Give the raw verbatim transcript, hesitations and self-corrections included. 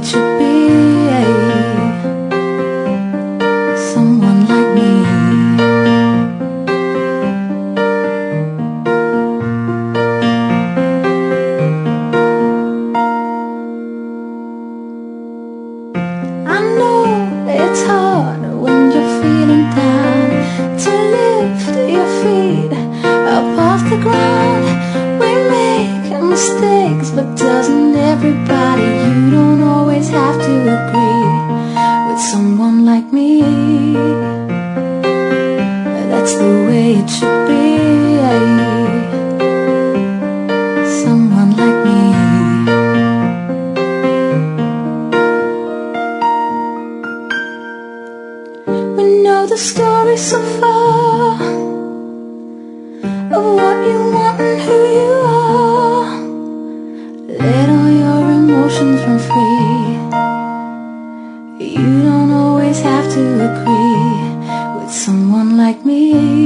it should be. Someone like me. I know it's hard when you're feeling down to lift your feet up off the ground. We make mistakes, but doesn't everybody? You don't always have to agree with someone like me. That's the way it should be. Someone like me. We know the story so far of what you want and who you are. Let all your emotions run free. You don't always have to agree with someone like me.